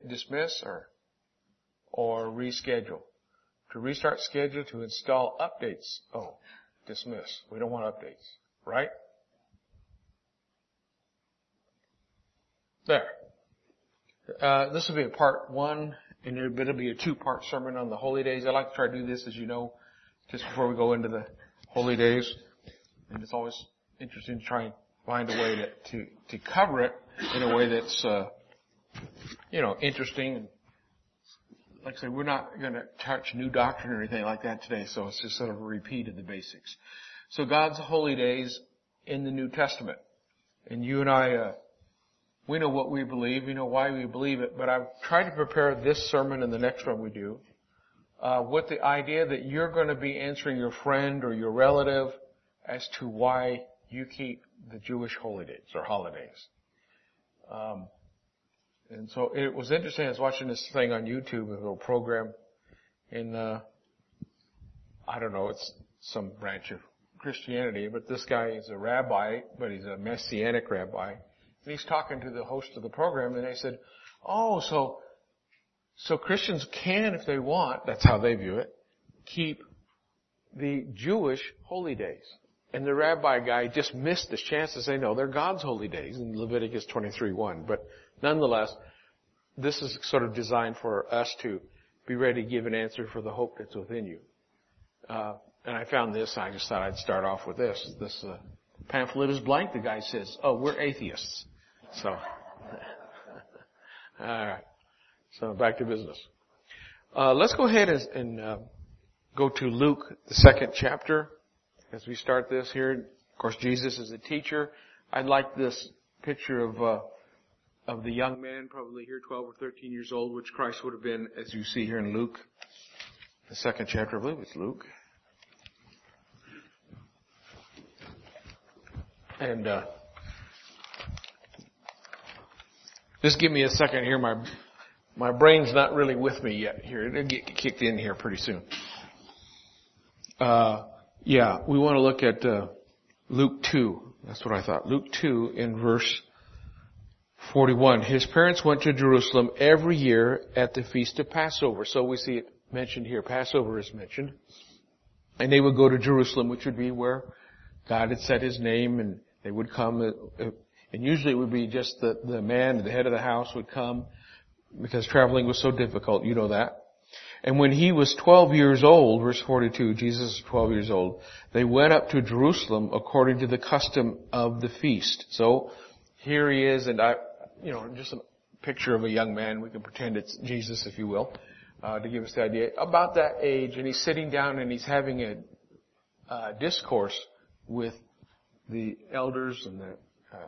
dismiss or reschedule. To restart schedule, to install updates. Oh, dismiss. We don't want updates, right? There. This will be a part 1, and it'll be a 2-part sermon on the holy days. I like to try to do this, as you know, just before we go into the holy days. And it's always interesting to try and find a way to cover it in a way that's, interesting. And like I said, we're not going to touch new doctrine or anything like that today, so it's just sort of a repeat of the basics. So God's holy days in the New Testament. And you and I, we know what we believe, we know why we believe it, but I've tried to prepare this sermon and the next one we do, with the idea that you're going to be answering your friend or your relative as to why you keep the Jewish holy days or holidays. And so it was interesting. I was watching this thing on YouTube, a little program in, I don't know, it's some branch of Christianity, but this guy is a rabbi, but he's a Messianic rabbi. And he's talking to the host of the program, and they said, oh, so Christians can, if they want, that's how they view it, keep the Jewish holy days. And the rabbi guy just missed the chance to say, no, they're God's holy days in Leviticus 23:1. But nonetheless, this is sort of designed for us to be ready to give an answer for the hope that's within you. And I found this. I just thought I'd start off with this. This pamphlet is blank. The guy says, oh, we're atheists. So, all right. So back to business. Let's go ahead and go to Luke, the 2nd chapter. As we start this here, of course, Jesus is a teacher. I like this picture of the young man, probably here 12 or 13 years old, which Christ would have been, as you see here in Luke, the 2nd chapter. I believe it's Luke. And just give me a second here. My brain's not really with me yet here. It'll get kicked in here pretty soon. We want to look at Luke 2. That's what I thought. Luke 2 in verse 41. His parents went to Jerusalem every year at the feast of Passover. So we see it mentioned here. Passover is mentioned. And they would go to Jerusalem, which would be where God had set his name, and they would come. And usually it would be just the man, the head of the house would come, because traveling was so difficult. You know that. And when he was 12 years old, verse 42, Jesus is 12 years old, they went up to Jerusalem according to the custom of the feast. So here he is, and just a picture of a young man. We can pretend it's Jesus, if you will, to give us the idea. About that age, and he's sitting down and he's having a discourse with the elders and the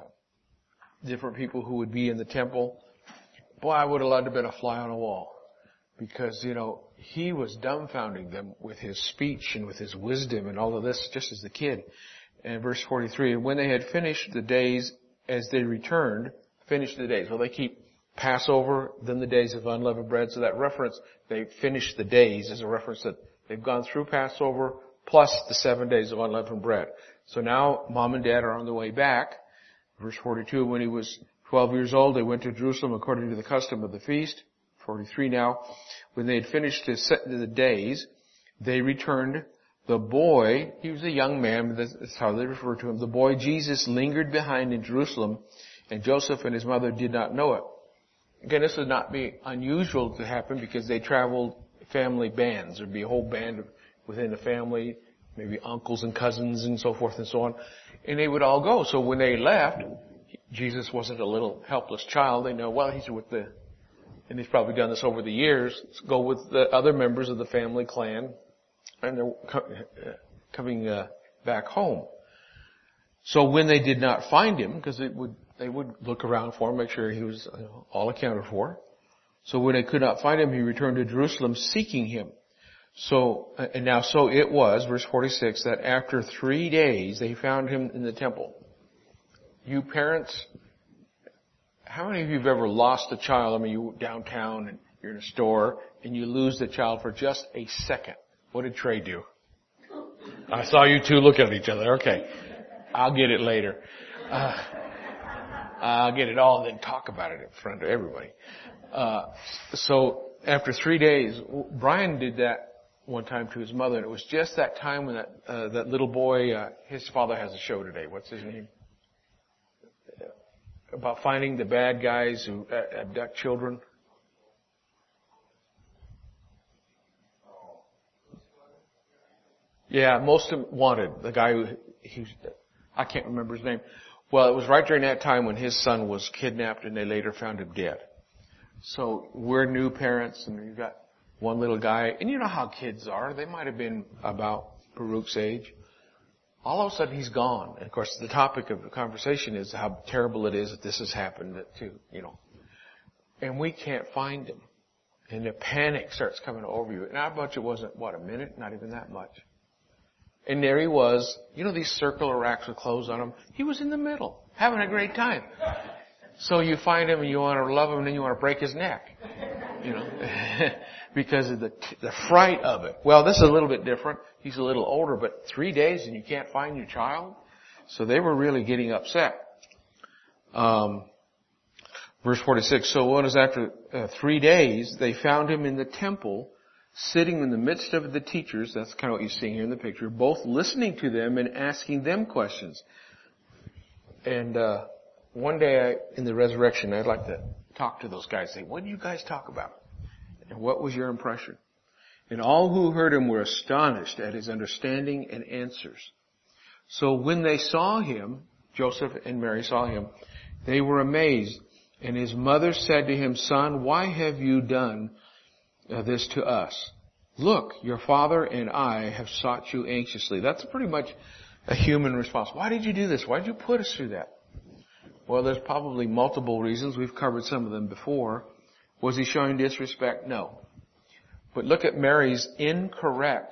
different people who would be in the temple. Boy, I would have loved to have been a fly on a wall. Because, he was dumbfounding them with his speech and with his wisdom and all of this just as a kid. And verse 43, when they had finished the days as they returned, finished the days. Well, they keep Passover, then the days of unleavened bread. So that reference, they finished the days, is a reference that they've gone through Passover plus the 7 days of unleavened bread. So now mom and dad are on the way back. Verse 42, when he was 12 years old, they went to Jerusalem according to the custom of the feast. 43 now. When they had finished the days, they returned. The boy, he was a young man, that's how they refer to him. The boy Jesus lingered behind in Jerusalem, and Joseph and his mother did not know it. Again, this would not be unusual to happen because they traveled family bands. There'd be a whole band within the family, maybe uncles and cousins and so forth and so on. And they would all go. So when they left, Jesus wasn't a little helpless child. They know, well, he's with and he's probably done this over the years, go with the other members of the family clan, and they're coming back home. So when they did not find him, because they would look around for him, make sure he was all accounted for. So when they could not find him, he returned to Jerusalem seeking him. So it was, verse 46, that after 3 days they found him in the temple. You parents, how many of you have ever lost a child? I mean, you're downtown and you're in a store and you lose the child for just a second. What did Trey do? I saw you two look at each other. Okay. I'll get it later. I'll get it all and then talk about it in front of everybody. So after 3 days, Brian did that one time to his mother, and it was just that time when that little boy, his father has a show today. What's his name? About finding the bad guys who abduct children. Yeah, Most Wanted. The guy I can't remember his name. Well, it was right during that time when his son was kidnapped and they later found him dead. So we're new parents and you've got one little guy, and you know how kids are. They might have been about Baruch's age. All of a sudden he's gone. And of course the topic of the conversation is how terrible it is that this has happened to, and we can't find him. And the panic starts coming over you. And I bet it wasn't, a minute? Not even that much. And there he was, these circular racks with clothes on him. He was in the middle, having a great time. So you find him and you want to love him and then you want to break his neck, because of the fright of it. Well, this is a little bit different. He's a little older, but 3 days and you can't find your child? So they were really getting upset. Verse 46, so when it was after 3 days, they found him in the temple, sitting in the midst of the teachers, that's kind of what you're seeing here in the picture, both listening to them and asking them questions. And one day in the resurrection, I'd like to talk to those guys, say, what did you guys talk about? And what was your impression? And all who heard him were astonished at his understanding and answers. So when they saw him, Joseph and Mary saw him, they were amazed. And his mother said to him, Son, why have you done this to us? Look, your father and I have sought you anxiously. That's pretty much a human response. Why did you do this? Why did you put us through that? Well, there's probably multiple reasons. We've covered some of them before. Was he showing disrespect? No. But look at Mary's incorrect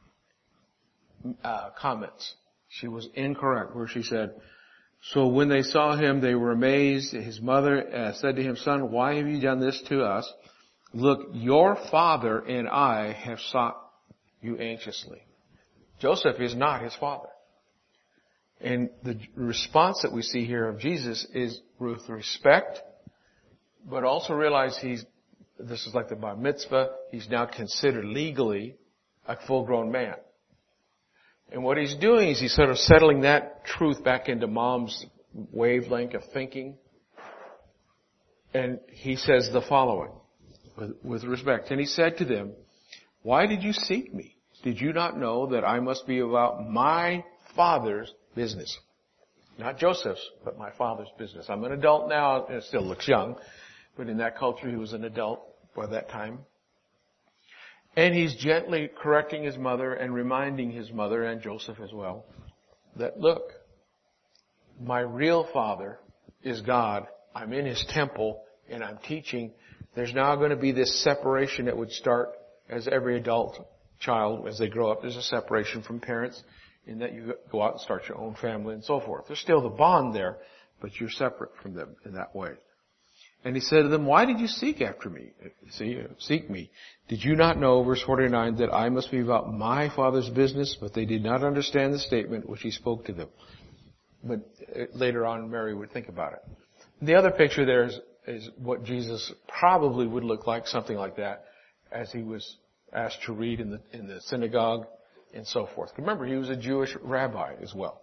comments. She was incorrect where she said, so when they saw him, they were amazed. His mother said to him, Son, why have you done this to us? Look, your father and I have sought you anxiously. Joseph is not his father. And the response that we see here of Jesus is with respect, but also realize this is like the bar mitzvah, he's now considered legally a full-grown man. And what he's doing is he's sort of settling that truth back into mom's wavelength of thinking. And he says the following, with respect. And he said to them, why did you seek me? Did you not know that I must be about my father's business? Not Joseph's, but my father's business. I'm an adult now, and it still looks young, but in that culture he was an adult by that time. And he's gently correcting his mother and reminding his mother and Joseph as well that, look, my real father is God. I'm in his temple and I'm teaching. There's now going to be this separation that would start as every adult child, as they grow up, there's a separation from parents in that you go out and start your own family and so forth. There's still the bond there, but you're separate from them in that way. And he said to them, why did you seek after me? Seek me. Did you not know, verse 49, that I must be about my father's business? But they did not understand the statement which he spoke to them. But later on, Mary would think about it. The other picture there is what Jesus probably would look like, something like that, as he was asked to read in the synagogue and so forth. Remember, he was a Jewish rabbi as well.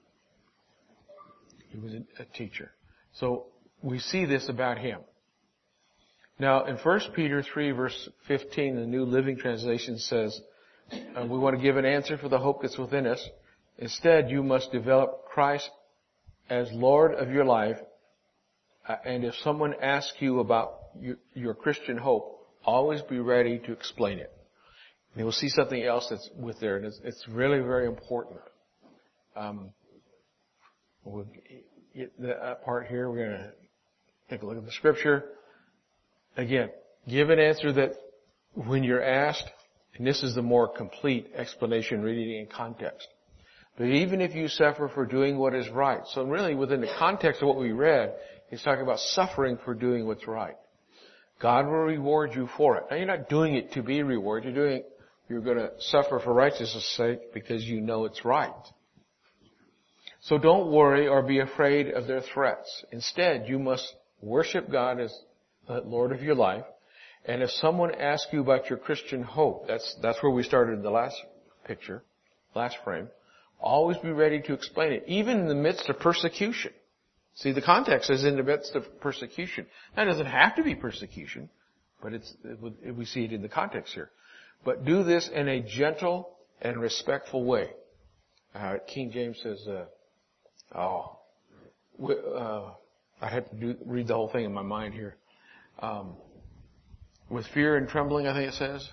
He was a teacher. So we see this about him. Now, in 1 Peter 3, verse 15, the New Living Translation says, we want to give an answer for the hope that's within us. Instead, you must develop Christ as Lord of your life. And if someone asks you about your Christian hope, always be ready to explain it. And you'll see something else that's with there, and it's really very important. We'll get that part here. We're going to take a look at the scripture. Again, give an answer that when you're asked, and this is the more complete explanation reading in context. But even if you suffer for doing what is right. So really within the context of what we read, he's talking about suffering for doing what's right. God will reward you for it. Now you're not doing it to be rewarded. You're going to suffer for righteousness' sake because you know it's right. So don't worry or be afraid of their threats. Instead, you must worship God as Lord of your life. And if someone asks you about your Christian hope, that's where we started in the last picture, last frame. Always be ready to explain it, even in the midst of persecution. See, the context is in the midst of persecution. That doesn't have to be persecution, but we see it in the context here. But do this in a gentle and respectful way. King James says, I have to read the whole thing in my mind here. With fear and trembling, I think it says.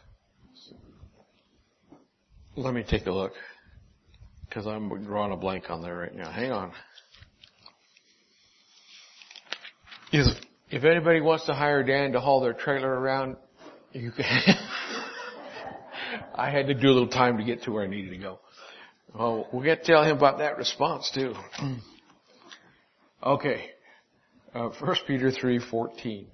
Let me take a look, because I'm drawing a blank on there right now. Hang on. If anybody wants to hire Dan to haul their trailer around, you can. I had to do a little time to get to where I needed to go. Oh, we'll get to tell him about that response too. Okay. 1 Peter 3:14.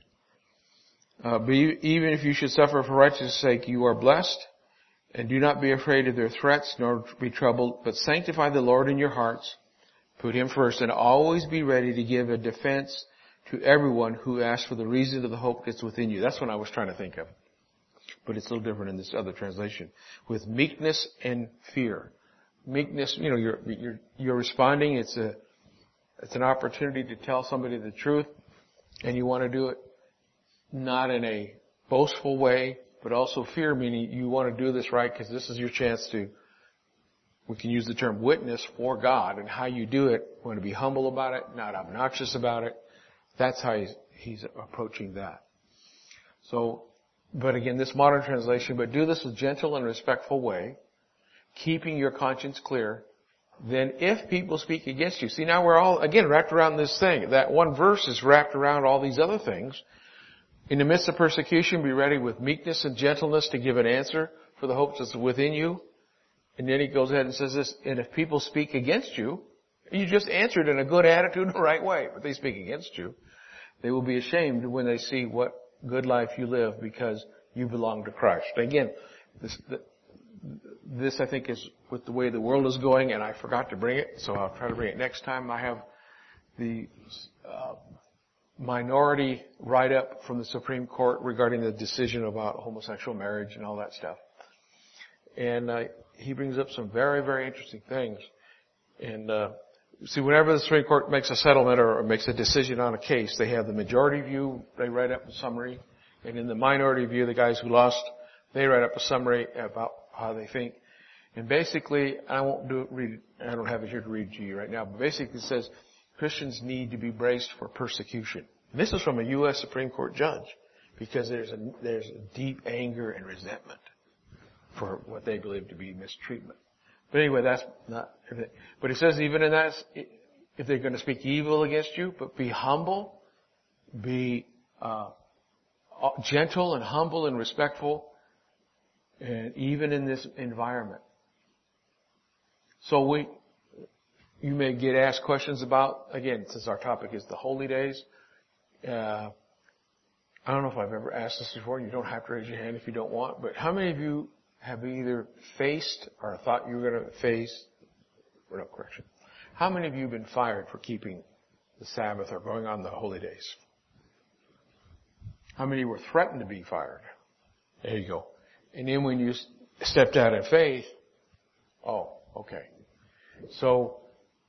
Even if you should suffer for righteousness' sake, you are blessed, and do not be afraid of their threats, nor be troubled, but sanctify the Lord in your hearts. Put Him first, and always be ready to give a defense to everyone who asks for the reason of the hope that's within you. That's what I was trying to think of. But it's a little different in this other translation. With meekness and fear. Meekness, you're responding. It's an opportunity to tell somebody the truth, and you want to do it not in a boastful way, but also fear, meaning you want to do this right because this is your chance to, we can use the term witness for God, and how you do it, you want to be humble about it, not obnoxious about it. That's how he's approaching that. So, but again, this modern translation, but do this with gentle and respectful way, keeping your conscience clear. Then if people speak against you, see, now we're all, again, wrapped around this thing. That one verse is wrapped around all these other things. In the midst of persecution, be ready with meekness and gentleness to give an answer for the hope that's within you. And then he goes ahead and says this, and if people speak against you, you just answered in a good attitude in the right way, but they speak against you, they will be ashamed when they see what good life you live because you belong to Christ. Again, this I think is with the way the world is going, and I forgot to bring it, so I'll try to bring it next time. I have the minority write-up from the Supreme Court regarding the decision about homosexual marriage and all that stuff. And he brings up some very, very interesting things. And see, whenever the Supreme Court makes a settlement or makes a decision on a case, they have the majority view, they write up a summary, and in the minority view, the guys who lost, they write up a summary about how they think. And basically, I don't have it here to read to you right now, but basically it says Christians need to be braced for persecution. And this is from a U.S. Supreme Court judge, because there's a deep anger and resentment for what they believe to be mistreatment. But anyway, that's not everything. But it says even in that, if they're going to speak evil against you, but be humble, be gentle and humble and respectful, and even in this environment. So you may get asked questions about, again, since our topic is the holy days, I don't know if I've ever asked this before, you don't have to raise your hand if you don't want, but how many of you have either faced or thought you were going to face, how many of you have been fired for keeping the Sabbath or going on the holy days? How many were threatened to be fired? There you go. And then when you stepped out in faith, oh, okay. So,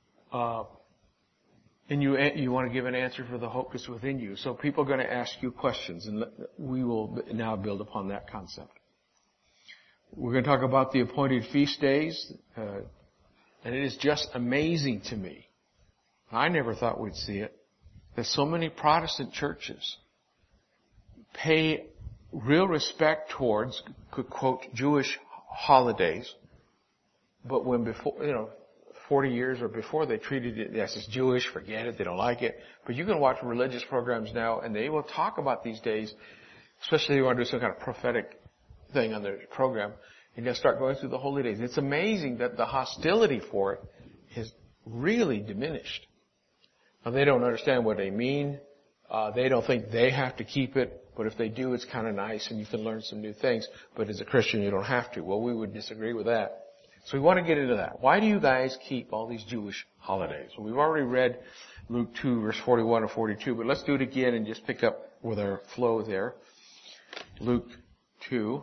and you want to give an answer for the hope that's within you. So people are going to ask you questions, and we will now build upon that concept. We're going to talk about the appointed feast days, and it is just amazing to me. I never thought we'd see it, that so many Protestant churches pay real respect towards, quote, Jewish holidays, but when before, 40 years or before, they treated it as it's Jewish, forget it, they don't like it. But you can watch religious programs now, and they will talk about these days, especially if you want to do some kind of prophetic thing on their program, and they'll start going through the holy days. It's amazing that the hostility for it has really diminished. Now, they don't understand what they mean. They don't think they have to keep it, but if they do, it's kind of nice, and you can learn some new things. But as a Christian, you don't have to. Well, we would disagree with that. So we want to get into that. Why do you guys keep all these Jewish holidays? Well, we've already read Luke 2, verse 41 or 42. But let's do it again and just pick up with our flow there. Luke 2.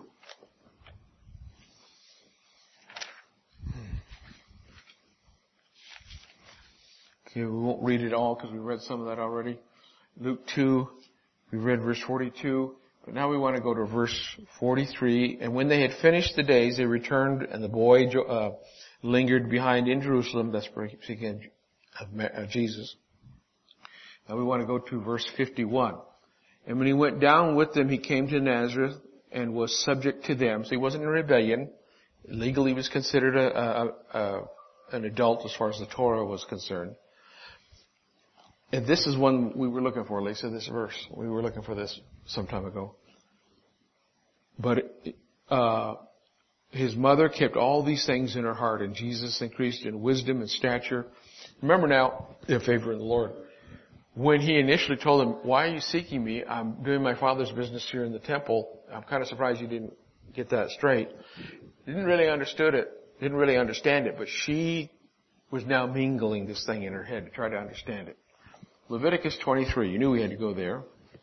Okay, we won't read it all because we read some of that already. Luke 2, we read verse 42. But now we want to go to verse 43. And when they had finished the days, they returned, and the boy lingered behind in Jerusalem. That's speaking of Jesus. Now we want to go to verse 51. And when he went down with them, he came to Nazareth and was subject to them. So he wasn't in rebellion. Legally, he was considered an adult as far as the Torah was concerned. And this is one we were looking for, Lisa, this verse. We were looking for this some time ago. But his mother kept all these things in her heart, and Jesus increased in wisdom and stature. Remember now, in favor of the Lord. When he initially told him, why are you seeking me? I'm doing my Father's business here in the temple. I'm kind of surprised you didn't get that straight. Didn't really understand it, but she was now mingling this thing in her head to try to understand it. Leviticus 23. You knew we had to go there.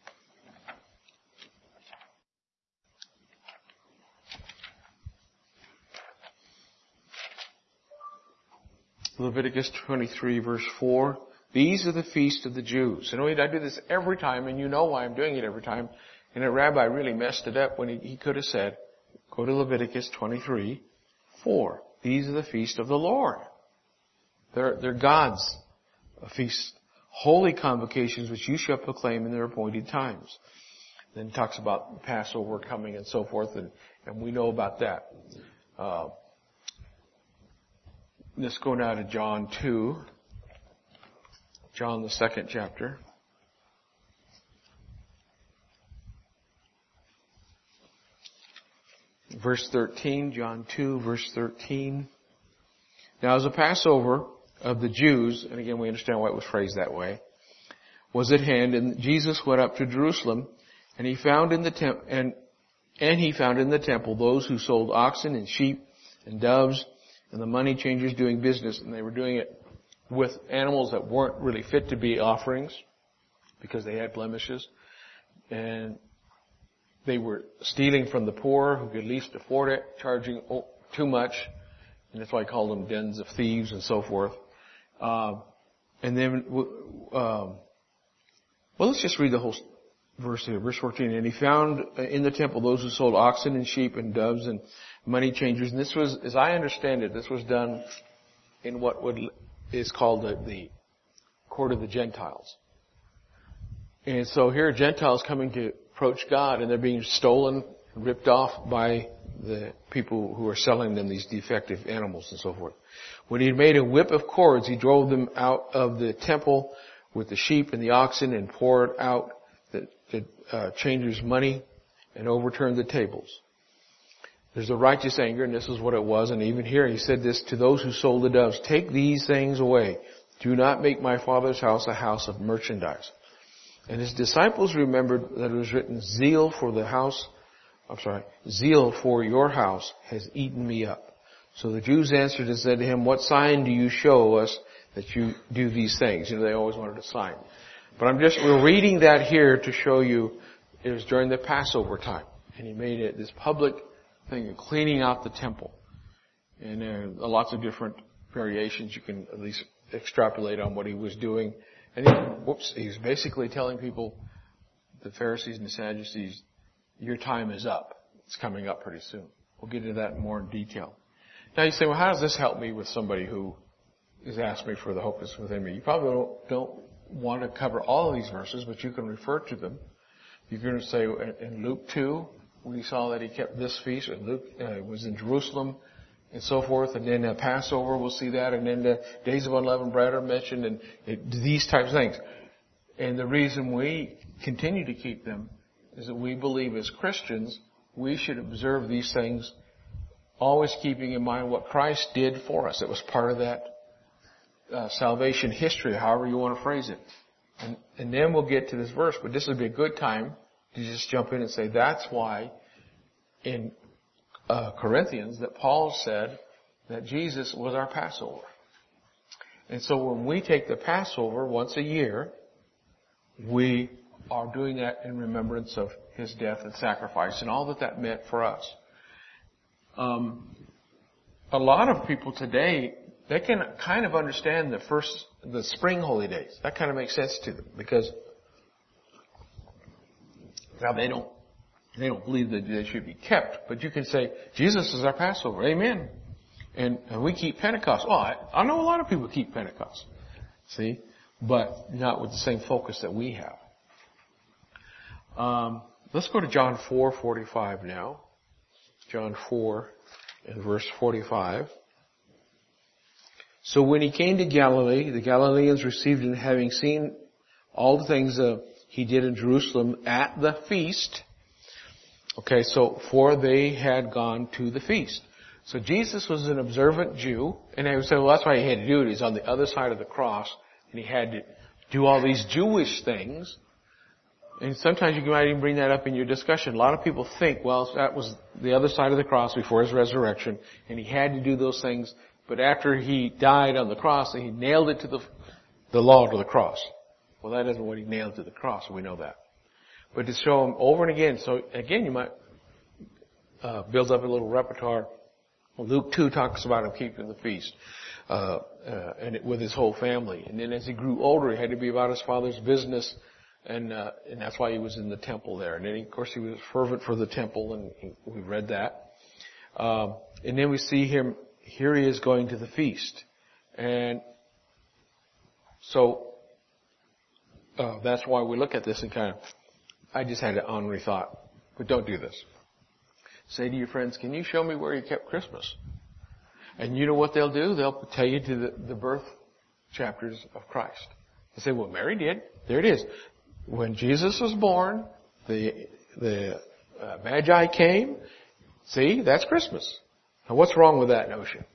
Leviticus 23 verse 4. These are the feasts of the Jews. And I do this every time, and you know why I'm doing it every time. And the rabbi really messed it up when he could have said, go to Leviticus 23, 4. These are the feasts of the Lord. They're God's feasts. Holy convocations which you shall proclaim in their appointed times. Then it talks about Passover coming and so forth, and we know about that. Let's go now to John 2. John, the 2nd chapter. Verse 13, John 2, verse 13. Now as a Passover of the Jews, and again we understand why it was phrased that way, was at hand, and Jesus went up to Jerusalem, and he found in the temple those who sold oxen and sheep and doves and the money changers doing business, and they were doing it with animals that weren't really fit to be offerings because they had blemishes, and they were stealing from the poor who could least afford it, charging too much, and that's why I call them dens of thieves and so forth. And then, let's just read the whole verse here, verse 14. And he found in the temple those who sold oxen and sheep and doves and money changers. And this was, as I understand it, this was done in what is called the court of the Gentiles. And so here are Gentiles coming to approach God, and they're being stolen, ripped off by the people who are selling them these defective animals and so forth. When he had made a whip of cords, he drove them out of the temple with the sheep and the oxen and poured out the changers' money and overturned the tables. There's a righteous anger, and this is what it was. And even here he said this to those who sold the doves, take these things away. Do not make my Father's house a house of merchandise. And his disciples remembered that it was written, zeal for your house has eaten me up. So the Jews answered and said to him, what sign do you show us that you do these things? They always wanted a sign. But we're reading that here to show you it was during the Passover time. And he made it this public thing of cleaning out the temple. And there are lots of different variations you can at least extrapolate on what he was doing. And he was basically telling people, the Pharisees and the Sadducees, your time is up. It's coming up pretty soon. We'll get into that more in detail. Now you say, well, how does this help me with somebody who has asked me for the hope that's within me? You probably don't want to cover all of these verses, but you can refer to them. You can say in Luke 2, when he saw that he kept this feast, and Luke was in Jerusalem and so forth, and then Passover, we'll see that, and then the days of unleavened bread are mentioned, and these types of things. And the reason we continue to keep them is that we believe as Christians, we should observe these things, always keeping in mind what Christ did for us. It was part of that salvation history, however you want to phrase it. And then we'll get to this verse, but this would be a good time to just jump in and say that's why in Corinthians that Paul said that Jesus was our Passover. And so when we take the Passover once a year, we are doing that in remembrance of His death and sacrifice and all that that meant for us. A lot of people today, they can kind of understand the spring holy days. That kind of makes sense to them because now they don't believe that they should be kept. But you can say, Jesus is our Passover. Amen. And we keep Pentecost. Oh, I know a lot of people keep Pentecost. See? But not with the same focus that we have. Let's go to John 4:45 now. John 4 and verse 45. So when He came to Galilee, the Galileans received Him, having seen all the things He did in Jerusalem at the feast. Okay, so for they had gone to the feast. So Jesus was an observant Jew, and they would say, well, that's why He had to do it. He's on the other side of the cross, and He had to do all these Jewish things. And sometimes you might even bring that up in your discussion. A lot of people think, well, that was the other side of the cross before His resurrection, and He had to do those things. But after He died on the cross, He nailed it to the law to the cross. Well, that isn't what He nailed to the cross. We know that. But to show Him over and again. So again, you might build up a little repertoire. Well, Luke 2 talks about Him keeping the feast and with His whole family. And then as He grew older, He had to be about His Father's business. And that's why He was in the temple there. And then, of course, He was fervent for the temple, and we read that. And then we see Him, here He is going to the feast. And so, that's why we look at this and kind of, I just had an honorary thought. But don't do this. Say to your friends, can you show me where you kept Christmas? And you know what they'll do? They'll tell you to the birth chapters of Christ. They say, well, Mary did. There it is. When Jesus was born, the Magi came. See, that's Christmas. Now what's wrong with that notion?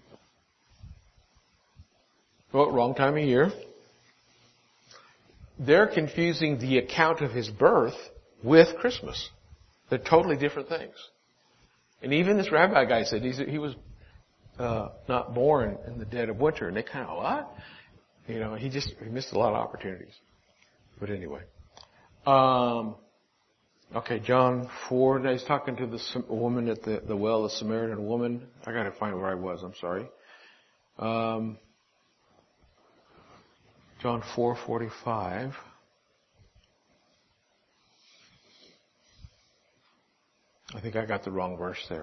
Well, wrong time of year. They're confusing the account of His birth with Christmas. They're totally different things. And even this rabbi guy said he was not born in the dead of winter. And they kind of, what? You know, he missed a lot of opportunities. But anyway. Okay, John 4. He's talking to the woman at the well, the Samaritan woman. I got to find where I was. I'm sorry. John 4:45. I think I got the wrong verse there.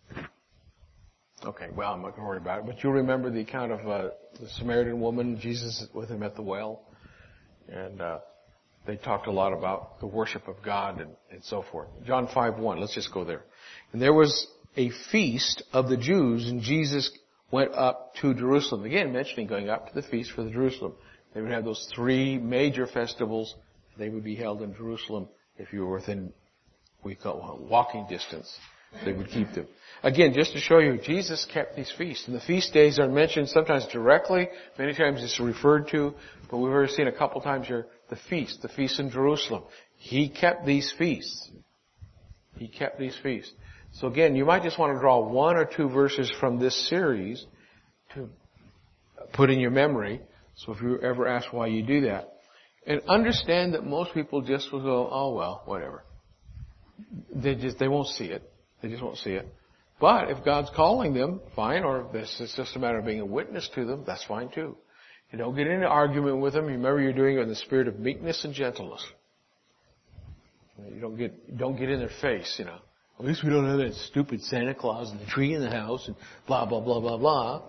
Okay, well, I'm not going to worry about it. But you remember the account of the Samaritan woman, Jesus with him at the well. And they talked a lot about the worship of God and so forth. John 5:1, let's just go there. And there was a feast of the Jews, and Jesus went up to Jerusalem. Again, mentioning going up to the feast for the Jerusalem. They would have those 3 major festivals. They would be held in Jerusalem if you were within, we call walking distance. They would keep them. Again, just to show you, Jesus kept these feasts. And the feast days are mentioned sometimes directly. Many times it's referred to. But we've already seen a couple times here the feast in Jerusalem. He kept these feasts. He kept these feasts. So again, you might just want to draw 1 or 2 verses from this series to put in your memory. So if you ever ask why you do that. And understand that most people just will go, oh well, whatever. They won't see it. They just won't see it. But if God's calling them, fine. Or if it's just a matter of being a witness to them, that's fine too. You don't get into argument with them. Remember, you're doing it in the spirit of meekness and gentleness. You don't get in their face, you know. At least we don't have that stupid Santa Claus and the tree in the house and blah, blah, blah, blah, blah.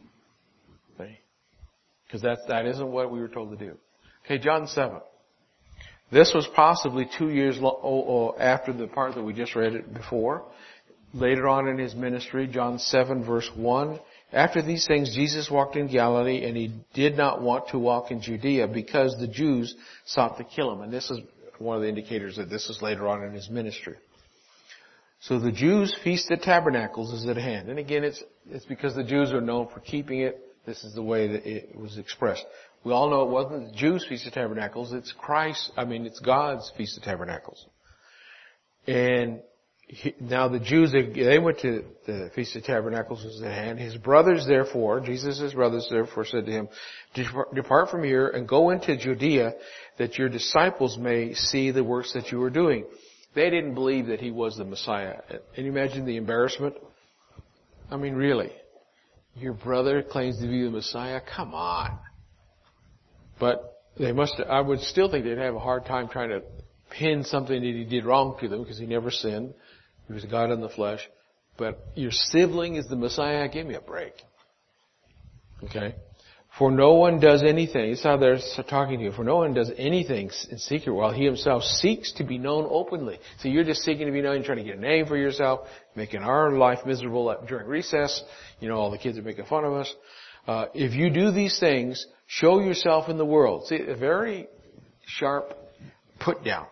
Because that isn't what we were told to do. Okay, John 7. This was possibly 2 years after the part that we just read it before. Later on in His ministry, John 7 verse 1. After these things, Jesus walked in Galilee, and He did not want to walk in Judea because the Jews sought to kill Him. And this is one of the indicators that this is later on in His ministry. So the Jews' Feast of Tabernacles is at hand. And again, it's because the Jews are known for keeping it. This is the way that it was expressed. We all know it wasn't the Jews' Feast of Tabernacles. It's God's Feast of Tabernacles. And Now the Jews, they went to the Feast of Tabernacles was at hand. His brothers therefore, Jesus' brothers therefore said to him, depart from here and go into Judea that your disciples may see the works that you are doing. They didn't believe that he was the Messiah. Can you imagine the embarrassment? I mean, really. Your brother claims to be the Messiah? Come on. But I would still think they'd have a hard time trying to pin something that he did wrong to them because he never sinned. He was God in the flesh. But your sibling is the Messiah? Give me a break. Okay? For no one does anything. It's how they're talking to you. For no one does anything in secret while he himself seeks to be known openly. So you're just seeking to be known. You're trying to get a name for yourself, making our life miserable during recess. You know, all the kids are making fun of us. If you do these things, show yourself in the world. See, a very sharp put down.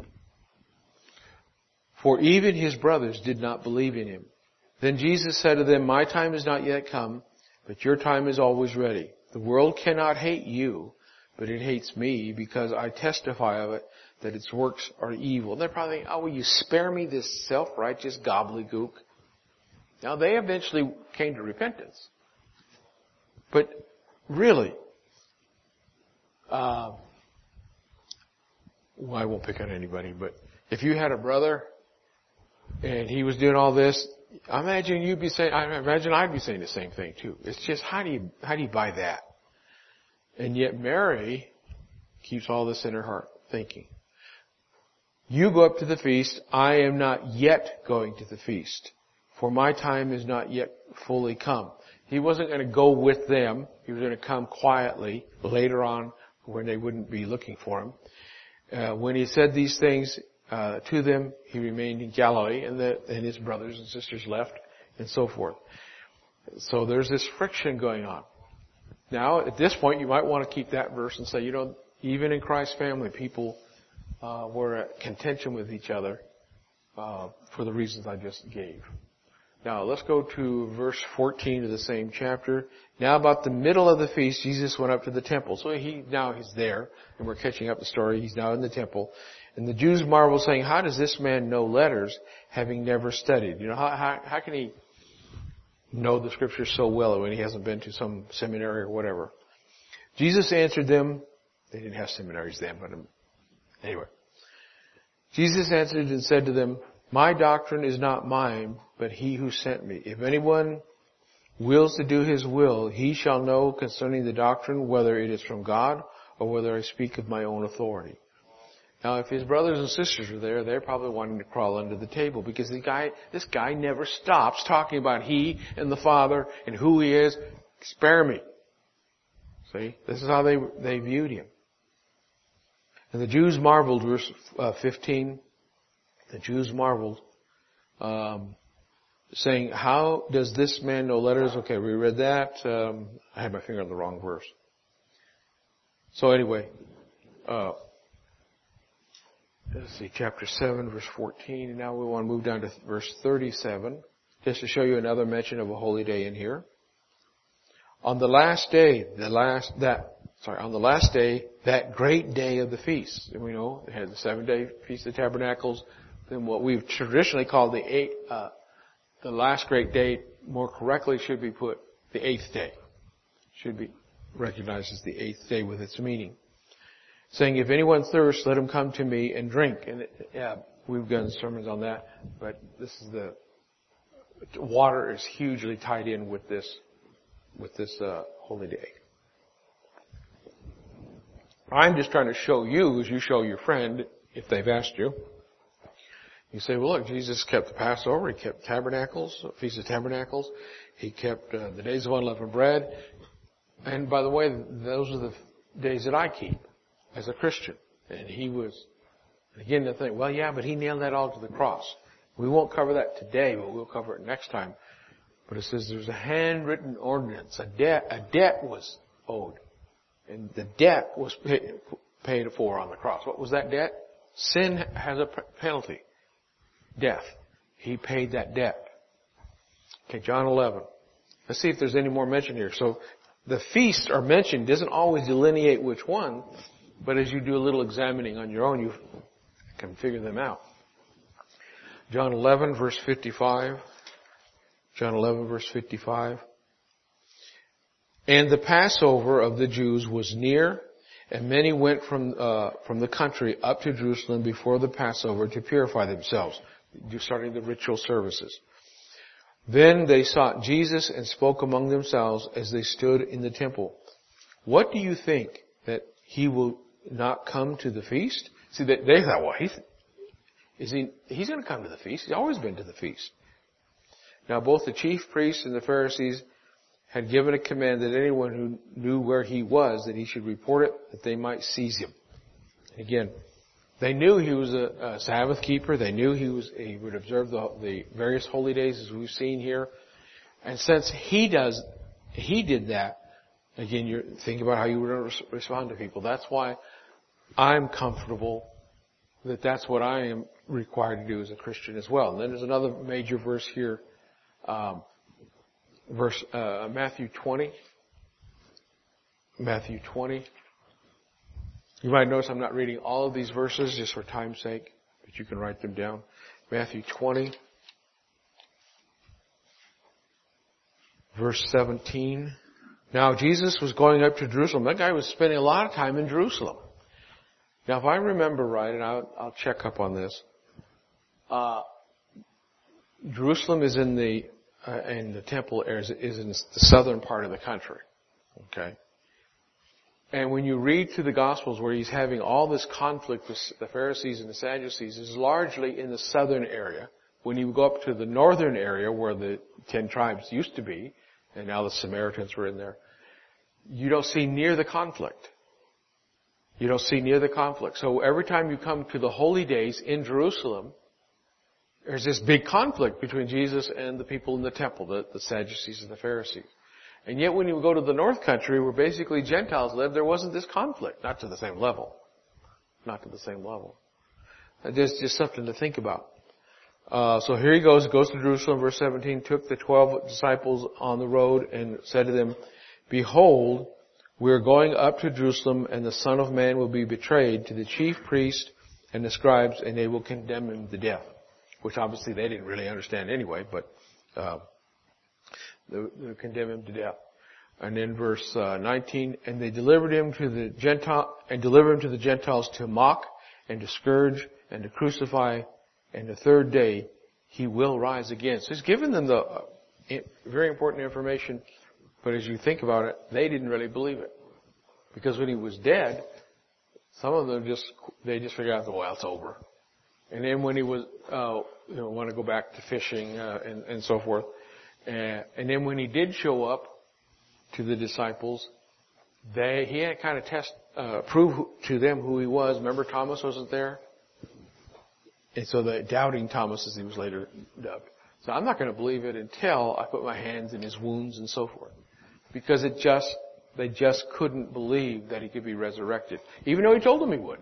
For even his brothers did not believe in him. Then Jesus said to them, my time is not yet come, but your time is always ready. The world cannot hate you, but it hates me because I testify of it that its works are evil. And they're probably thinking, will you spare me this self-righteous gobbledygook? Now they eventually came to repentance. But really, I won't pick on anybody, but if you had a brother and he was doing all this, I imagine I'd be saying the same thing too. It's just, how do you buy that? And yet Mary keeps all this in her heart, thinking, you go up to the feast, I am not yet going to the feast, for my time is not yet fully come. He wasn't going to go with them. He was going to come quietly later on when they wouldn't be looking for him. When he said these things to them, he remained in Galilee, and his brothers and sisters left, and so forth. So there's this friction going on. Now, at this point, you might want to keep that verse and say, even in Christ's family, people were at contention with each other for the reasons I just gave. Now, let's go to verse 14 of the same chapter. Now, about the middle of the feast, Jesus went up to the temple. So now he's there, and we're catching up the story. He's now in the temple. And the Jews marveled, saying, how does this man know letters, having never studied? How can he know the Scriptures so well when he hasn't been to some seminary or whatever? Jesus answered them. They didn't have seminaries then, but anyway. Jesus answered and said to them, my doctrine is not mine, but he who sent me. If anyone wills to do his will, he shall know concerning the doctrine whether it is from God or whether I speak of my own authority. Now, if his brothers and sisters are there, they're probably wanting to crawl under the table because this guy never stops talking about he and the Father and who he is. Spare me. See, this is how they viewed him. And the Jews marveled, verse 15. The Jews marveled, saying, how does this man know letters? Okay, we read that. I had my finger on the wrong verse. So anyway, let's see, chapter 7, verse 14. And now we want to move down to verse 37, just to show you another mention of a holy day in here. On the last day, that great day of the feast. And we know they had the 7-day Feast of Tabernacles. Then what we've traditionally called the last great day, more correctly should be put the 8th day. Should be recognized as the 8th day with its meaning. Saying, if anyone thirsts, let him come to me and drink. And we've done sermons on that, but this is water is hugely tied in with this holy day. I'm just trying to show you, as you show your friend, if they've asked you. You say, well, look, Jesus kept the Passover. He kept Tabernacles, Feast of Tabernacles. He kept the days of unleavened bread. And by the way, those are the days that I keep as a Christian. And again, they think, well, yeah, but he nailed that all to the cross. We won't cover that today, but we'll cover it next time. But it says there's a handwritten ordinance. A debt was owed. And the debt was paid for on the cross. What was that debt? Sin has a penalty. Death. He paid that debt. Okay, John 11. Let's see if there's any more mention here. So the feasts are mentioned. Doesn't always delineate which one, but as you do a little examining on your own, you can figure them out. John 11, verse 55. John 11, verse 55. And the Passover of the Jews was near, and many went from the country up to Jerusalem before the Passover to purify themselves, starting the ritual services. Then they sought Jesus and spoke among themselves as they stood in the temple. What do you think, that he will not come to the feast? See, they thought, well, he's going to come to the feast. He's always been to the feast. Now both the chief priests and the Pharisees had given a command that anyone who knew where he was, that he should report it, that they might seize him. And again, they knew he was a Sabbath keeper. They knew he would observe the various holy days as we've seen here. And since he did that, again, you're thinking about how you would respond to people. That's why I'm comfortable that that's what I am required to do as a Christian as well. And then there's another major verse here, Matthew 20. Matthew 20. You might notice I'm not reading all of these verses just for time's sake, but you can write them down. Matthew 20, verse 17. Now Jesus was going up to Jerusalem. That guy was spending a lot of time in Jerusalem. Now if I remember right, and I'll check up on this, Jerusalem is in the temple is in the southern part of the country. Okay? And when you read through the Gospels where he's having all this conflict with the Pharisees and the Sadducees, it's largely in the southern area. When you go up to the northern area where the 10 tribes used to be, and now the Samaritans were in there, you don't see near the conflict. You don't see near the conflict. So every time you come to the holy days in Jerusalem, there's this big conflict between Jesus and the people in the temple, the Sadducees and the Pharisees. And yet when you go to the north country where basically Gentiles live, there wasn't this conflict. Not to the same level. Not to the same level. There's just something to think about. So here he goes to Jerusalem, verse 17, took the 12 disciples on the road and said to them, Behold, we are going up to Jerusalem, and the Son of Man will be betrayed to the chief priests and the scribes, and they will condemn him to death. Which obviously they didn't really understand anyway, but they condemn him to death. And then verse 19, and they delivered him to the Gentiles to mock and to scourge and to crucify, and the third day he will rise again. So he's given them the very important information, but as you think about it, they didn't really believe it. Because when he was dead, some of them just figured out, well, it's over. And then when he was, want to go back to fishing, and so forth. And then when he did show up to the disciples, he had to kind of prove to them who he was. Remember Thomas wasn't there? And so the doubting Thomas, as he was later dubbed. So I'm not going to believe it until I put my hands in his wounds and so forth. Because they just couldn't believe that he could be resurrected. Even though he told them he would.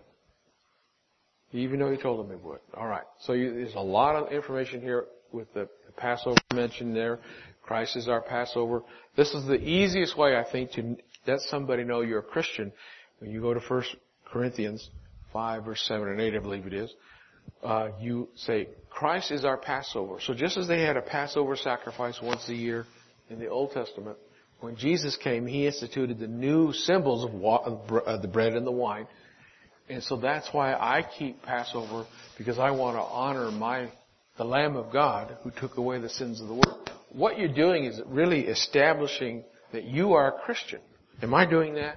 Alright. So there's a lot of information here with the Passover mentioned there. Christ is our Passover. This is the easiest way, I think, to let somebody know you're a Christian. When you go to 1 Corinthians 5, verse 7 and 8, I believe it is, you say, Christ is our Passover. So just as they had a Passover sacrifice once a year in the Old Testament, when Jesus came, he instituted the new symbols of the bread and the wine. And so that's why I keep Passover, because I want to honor the Lamb of God who took away the sins of the world. What you're doing is really establishing that you are a Christian. Am I doing that?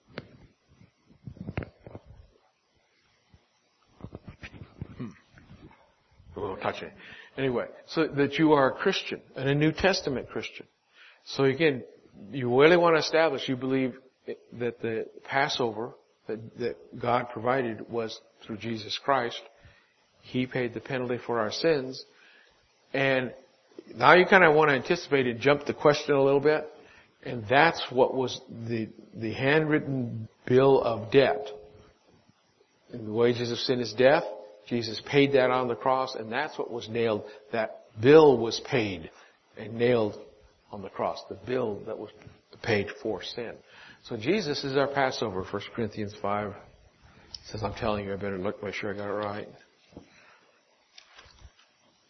We'll touch it. Anyway, so that you are a Christian, and a New Testament Christian. So again, you really want to establish you believe that the Passover that God provided was through Jesus Christ. He paid the penalty for our sins. And now you kind of want to anticipate and jump the question a little bit. And that's what was the handwritten bill of debt. And the wages of sin is death. Jesus paid that on the cross, and that's what was nailed. That bill was paid and nailed on the cross. The bill that was paid for sin. So Jesus is our Passover. 1 Corinthians 5 says, I'm telling you, I better make sure I got it right.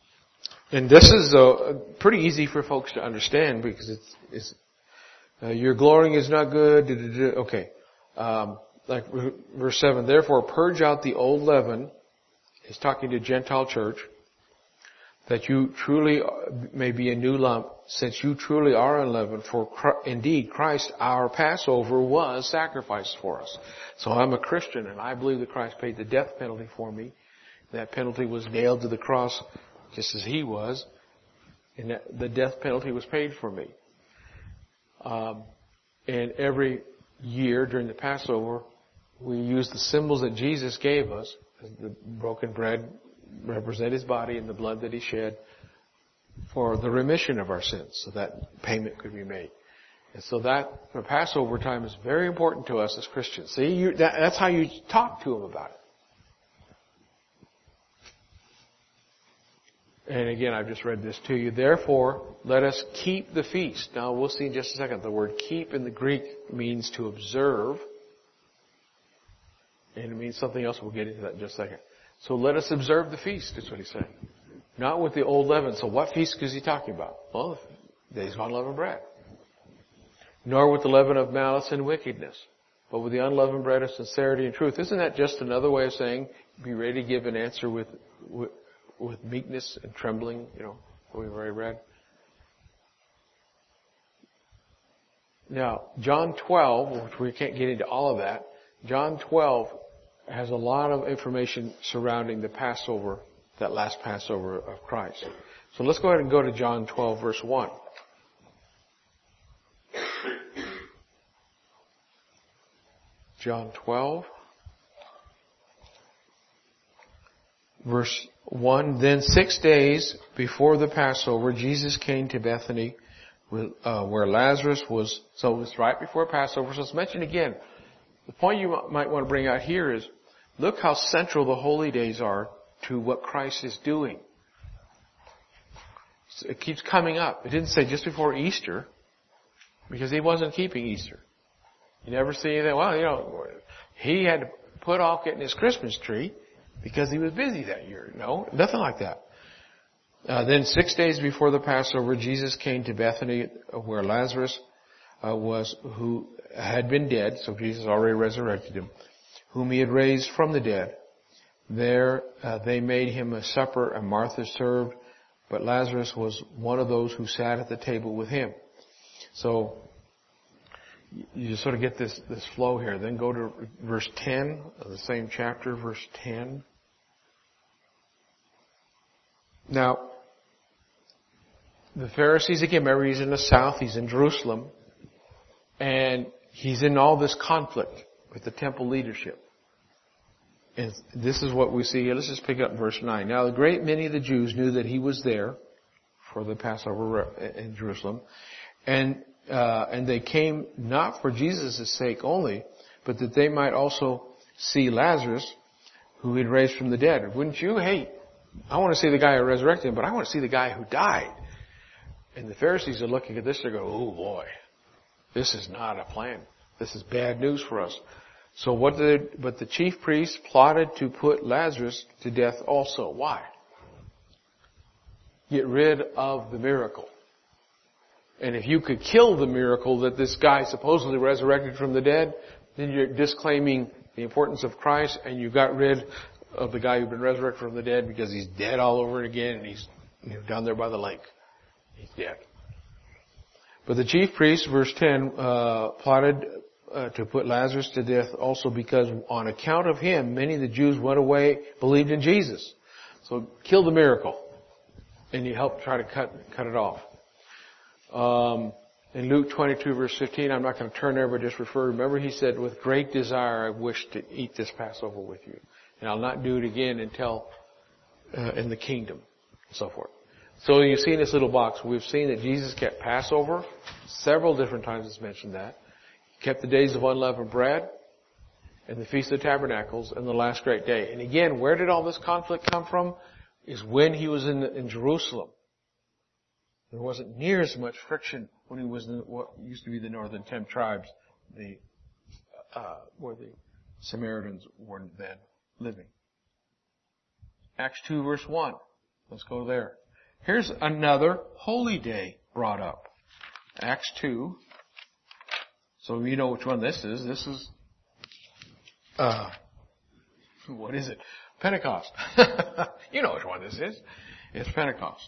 And this is pretty easy for folks to understand because it's your glorying is not good. Okay. Like verse 7, therefore purge out the old leaven. He's talking to Gentile church. That you truly may be a new lump, since you truly are unleavened. For indeed Christ, our Passover, was sacrificed for us. So I'm a Christian and I believe that Christ paid the death penalty for me. That penalty was nailed to the cross just as He was. And that the death penalty was paid for me. And every year during the Passover, we use the symbols that Jesus gave us. The broken bread represent His body and the blood that He shed for the remission of our sins, so that payment could be made. And so that the Passover time is very important to us as Christians. See, that's how you talk to them about it. And again, I've just read this to you. Therefore, let us keep the feast. Now, we'll see in just a second. The word keep in the Greek means to observe. And it means something else. We'll get into that in just a second. So let us observe the feast, is what he's saying. Not with the old leaven. So what feast is he talking about? Well, the days of unleavened bread. Nor with the leaven of malice and wickedness, but with the unleavened bread of sincerity and truth. Isn't that just another way of saying, be ready to give an answer with meekness and trembling, what we've already read? Now, John 12, which we can't get into all of that, John 12 has a lot of information surrounding the Passover, that last Passover of Christ. So let's go ahead and go to John 12, verse 1. John 12, verse 1. Then 6 days before the Passover, Jesus came to Bethany, where Lazarus was. So it's right before Passover. So let's mention again. The point you might want to bring out here is, look how central the holy days are to what Christ is doing. It keeps coming up. It didn't say just before Easter, because He wasn't keeping Easter. You never see that, well, He had to put off getting His Christmas tree because He was busy that year. No, nothing like that. Then 6 days before the Passover, Jesus came to Bethany, where Lazarus was, who had been dead, so Jesus already resurrected him, whom He had raised from the dead. There they made Him a supper, and Martha served, but Lazarus was one of those who sat at the table with Him. So you just sort of get this flow here. Then go to verse 10 of the same chapter, verse 10. Now, the Pharisees, again, remember He's in the south, He's in Jerusalem, and He's in all this conflict with the temple leadership. And this is what we see here. Let's just pick up verse 9. Now, a great many of the Jews knew that He was there for the Passover in Jerusalem, and they came not for Jesus' sake only, but that they might also see Lazarus, who He'd raised from the dead. Wouldn't you? Hey, I want to see the guy who resurrected Him, but I want to see the guy who died. And the Pharisees are looking at this, they go, oh boy, this is not a plan. This is bad news for us. So but the chief priests plotted to put Lazarus to death also. Why? Get rid of the miracle. And if you could kill the miracle that this guy supposedly resurrected from the dead, then you're disclaiming the importance of Christ, and you got rid of the guy who'd been resurrected from the dead because he's dead all over again, and he's down there by the lake. He's dead. But the chief priests, verse 10, plotted to put Lazarus to death also because on account of him, many of the Jews went away, believed in Jesus. So kill the miracle. And you help try to cut it off. In Luke 22 verse 15, I'm not going to turn there, but just remember He said, with great desire I wish to eat this Passover with you. And I'll not do it again until in the kingdom, and so forth. So you see in this little box, we've seen that Jesus kept Passover. Several different times it's mentioned that. He kept the days of unleavened bread and the Feast of Tabernacles and the last great day. And again, where did all this conflict come from? Is when He was in Jerusalem. There wasn't near as much friction when He was in what used to be the northern 10 tribes, where the Samaritans were then living. Acts 2 verse 1. Let's go there. Here's another holy day brought up. Acts 2. So you know which one this is. This is, what is it? Pentecost. You know which one this is. It's Pentecost.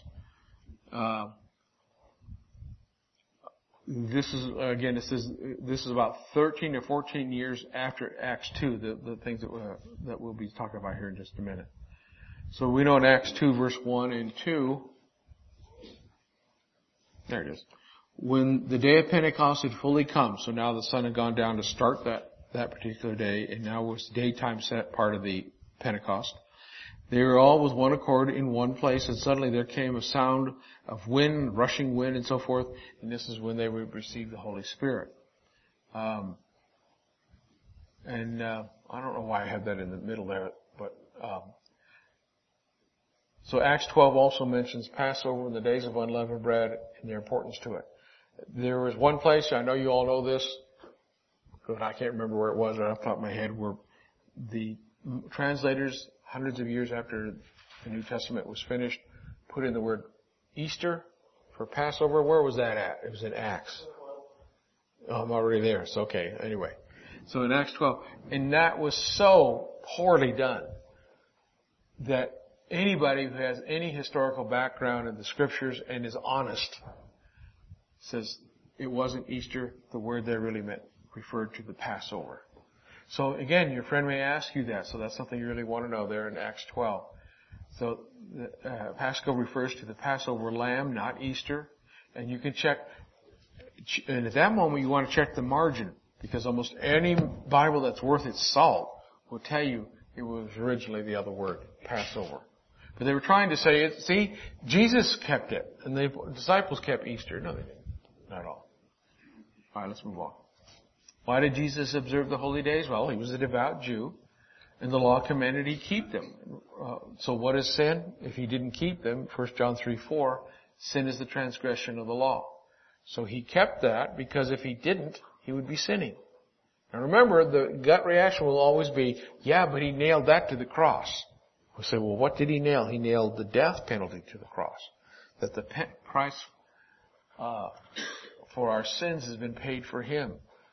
This is, again, this is about 13 or 14 years after Acts 2, the things that we'll be talking about here in just a minute. So we know in Acts 2 verse 1 and 2, there it is. When the day of Pentecost had fully come, so now the sun had gone down to start that particular day, and now was daytime set part of the Pentecost. They were all with one accord in one place, and suddenly there came a sound of wind, rushing wind, and so forth, and this is when they would receive the Holy Spirit. I don't know why I have that in the middle there, but so Acts 12 also mentions Passover and the days of unleavened bread and their importance to it. There was one place, I know you all know this, but I can't remember where it was right off the top of my head, where the translators, hundreds of years after the New Testament was finished, put in the word Easter for Passover. Where was that at? It was in Acts. Oh, I'm already there. So okay. Anyway. So in Acts 12. And that was so poorly done that anybody who has any historical background in the scriptures and is honest says it wasn't Easter. The word there really referred to the Passover. So again, your friend may ask you that, so that's something you really want to know there in Acts 12. So Passover refers to the Passover lamb, not Easter. And you can check, and at that moment you want to check the margin, because almost any Bible that's worth its salt will tell you it was originally the other word, Passover. But they were trying to say, see, Jesus kept it, and the disciples kept Easter. No, they didn't. Not at all. All right, let's move on. Why did Jesus observe the holy days? Well, he was a devout Jew, and the law commanded he keep them. So what is sin? If he didn't keep them, 1 John 3:4, sin is the transgression of the law. So he kept that, because if he didn't, he would be sinning. Now remember, the gut reaction will always be, yeah, but he nailed that to the cross. We'll say, well, what did he nail? He nailed the death penalty to the cross. That the price for our sins has been paid for him.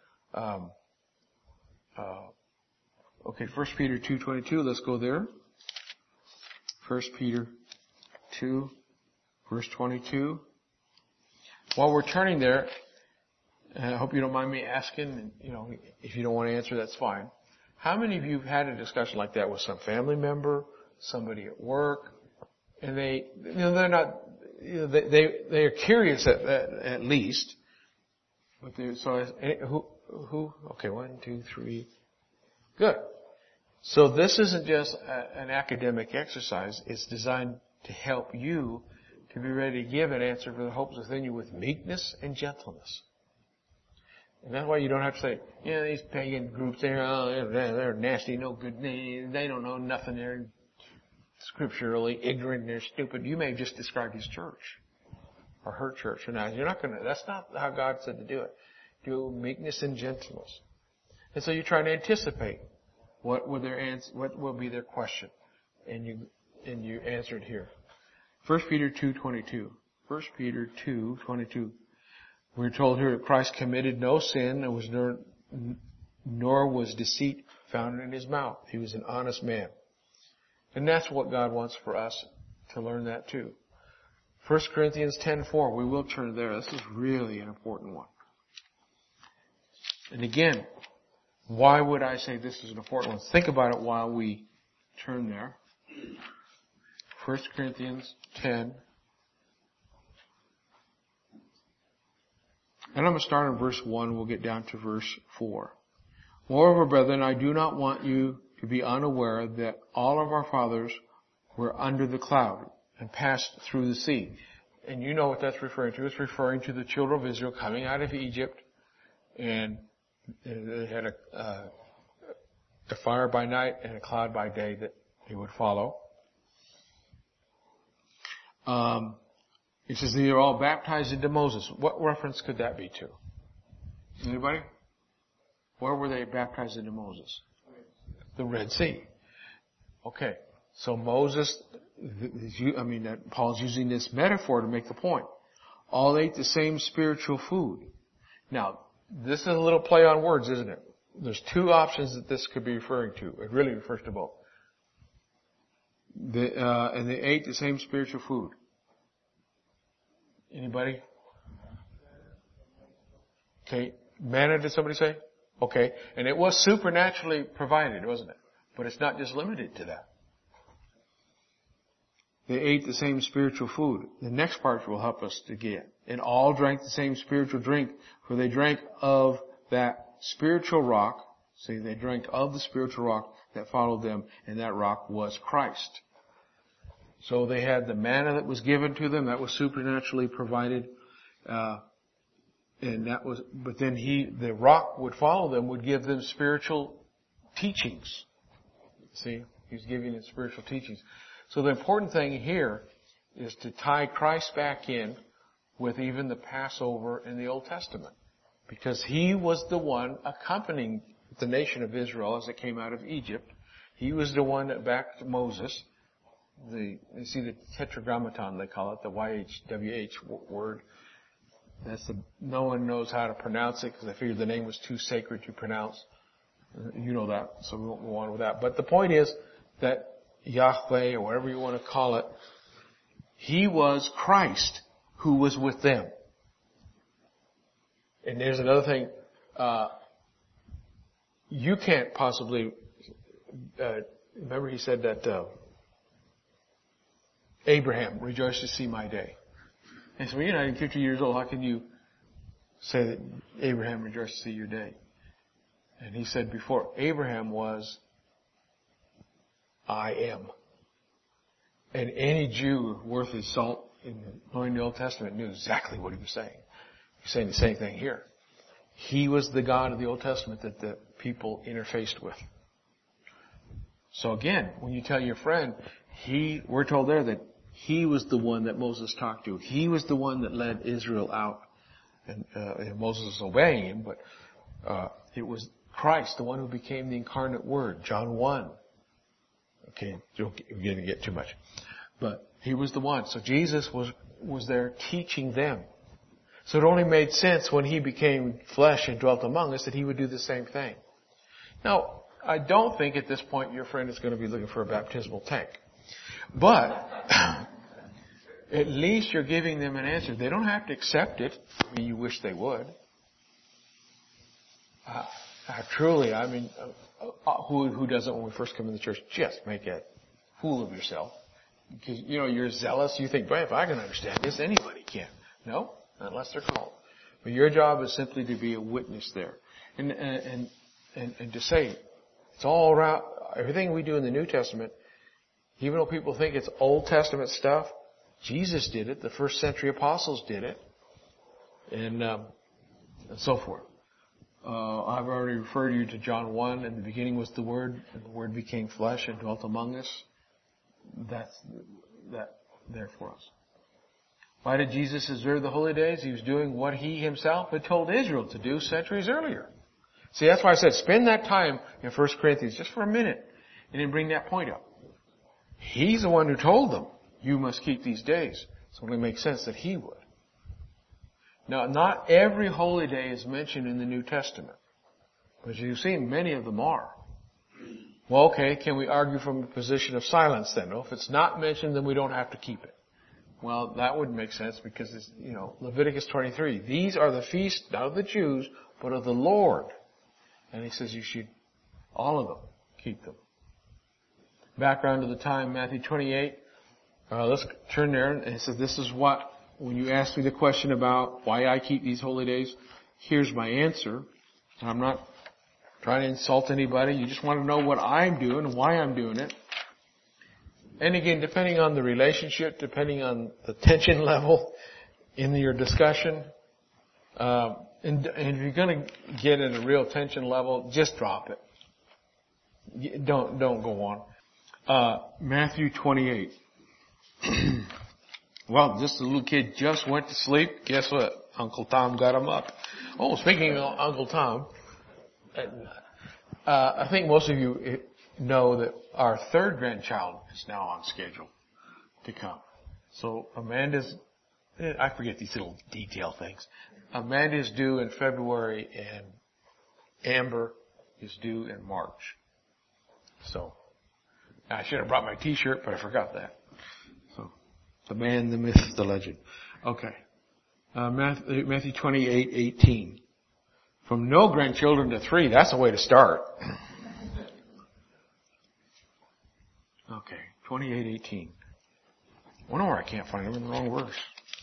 Okay, 1 Peter 2:22, let's go there. 1 Peter 2, verse 22. While we're turning there, I hope you don't mind me asking, if you don't want to answer, that's fine. How many of you have had a discussion like that with some family member, somebody at work, and they're not, they are curious at least, but okay, 1, 2, 3. Good. So this isn't just an academic exercise. It's designed to help you to be ready to give an answer for the hopes within you with meekness and gentleness. And that's why you don't have to say, these pagan groups, they're nasty, no good, they don't know nothing, they're scripturally ignorant, they're stupid. You may have just described his church or her church. And now that's not how God said to do it. Do meekness and gentleness. And so you're trying to anticipate what will be their question. And you answer it here. 1 Peter 2:22. 1 Peter 2:22. We're told here that Christ committed no sin, nor was deceit found in his mouth. He was an honest man. And that's what God wants for us to learn that too. 1 Corinthians 10:4. We will turn there. This is really an important one. And again, why would I say this is an important one? Think about it while we turn there. 1 Corinthians 10. And I'm going to start in verse 1. We'll get down to verse 4. Moreover, brethren, I do not want you to be unaware that all of our fathers were under the cloud and passed through the sea. And you know what that's referring to. It's referring to the children of Israel coming out of Egypt, and they had a fire by night and a cloud by day that they would follow. It says they are all baptized into Moses. What reference could that be to? Anybody? Where were they baptized into Moses? The Red Sea. Okay. So Moses that Paul's using this metaphor to make the point. All ate the same spiritual food. Now, this is a little play on words, isn't it? There's two options that this could be referring to. It really refers to both. And they ate the same spiritual food. Anybody? Okay. Manna, did somebody say? Okay. And it was supernaturally provided, wasn't it? But it's not just limited to that. They ate the same spiritual food. The next part will help us to get. And all drank the same spiritual drink, for they drank of that spiritual rock. See, they drank of the spiritual rock that followed them, and that rock was Christ. So they had the manna that was given to them, that was supernaturally provided, but then the rock would follow them, would give them spiritual teachings. See, he's giving them spiritual teachings. So the important thing here is to tie Christ back in with even the Passover in the Old Testament. Because he was the one accompanying the nation of Israel as it came out of Egypt. He was the one that backed Moses. You see the tetragrammaton, they call it, the YHWH word. No one knows how to pronounce it because I figured the name was too sacred to pronounce. You know that, so we won't go on with that. But the point is that Yahweh, or whatever you want to call it, he was Christ who was with them. And there's another thing, you can't possibly, remember he said that, Abraham rejoiced to see my day. And so when you're not even 50 years old, how can you say that Abraham rejoiced to see your day? And he said before, Abraham was, I am. And any Jew worth his salt in knowing the Old Testament knew exactly what he was saying. He's saying the same thing here. He was the God of the Old Testament that the people interfaced with. So again, when you tell your friend, we're told there that he was the one that Moses talked to. He was the one that led Israel out. And Moses was obeying him, but it was Christ, the one who became the incarnate Word. John 1. Okay, we're going to get too much. But he was the one. So Jesus was there teaching them. So it only made sense when he became flesh and dwelt among us that he would do the same thing. Now, I don't think at this point your friend is going to be looking for a baptismal tank. But at least you're giving them an answer. They don't have to accept it. I mean, you wish they would. Who doesn't when we first come in the church just make a fool of yourself? Because, you're zealous. You think, if I can understand this, anybody can. No, unless they're called. But your job is simply to be a witness there. And to say, it's all around, everything we do in the New Testament, even though people think it's Old Testament stuff, Jesus did it, the first century apostles did it, and so forth. I've already referred you to John 1. In the beginning was the Word, and the Word became flesh and dwelt among us. That's that there for us. Why did Jesus observe the holy days? He was doing what he himself had told Israel to do centuries earlier. See, that's why I said spend that time in 1 Corinthians just for a minute and then bring that point up. He's the one who told them, you must keep these days. So it only makes sense that he would. Now, not every holy day is mentioned in the New Testament. But you've seen many of them are. Well, okay, can we argue from a position of silence then? Well, if it's not mentioned, then we don't have to keep it. Well, that wouldn't make sense because it's, Leviticus 23. These are the feasts, not of the Jews, but of the Lord. And he says you should, all of them, keep them. Background to the time, Matthew 28. Let's turn there. And it says, this is what, when you ask me the question about why I keep these holy days, here's my answer. I'm not trying to insult anybody. You just want to know what I'm doing and why I'm doing it. And again, depending on the relationship, depending on the tension level in your discussion, and if you're going to get at a real tension level, just drop it. Don't go on. Matthew 28. Well, just a little kid just went to sleep. Guess what? Uncle Tom got him up. Oh, speaking of Uncle Tom, I think most of you know that our third grandchild is now on schedule. to come. So Amanda's, I forget these little detail things. Amanda's due in February and Amber is due in March. So, I should have brought my t-shirt, but I forgot that. So, the man, the myth, the legend. Okay. Matthew 28:18. From no grandchildren to 3, that's a way to start. Okay, 28:18. I wonder where I can't find them in the wrong verse.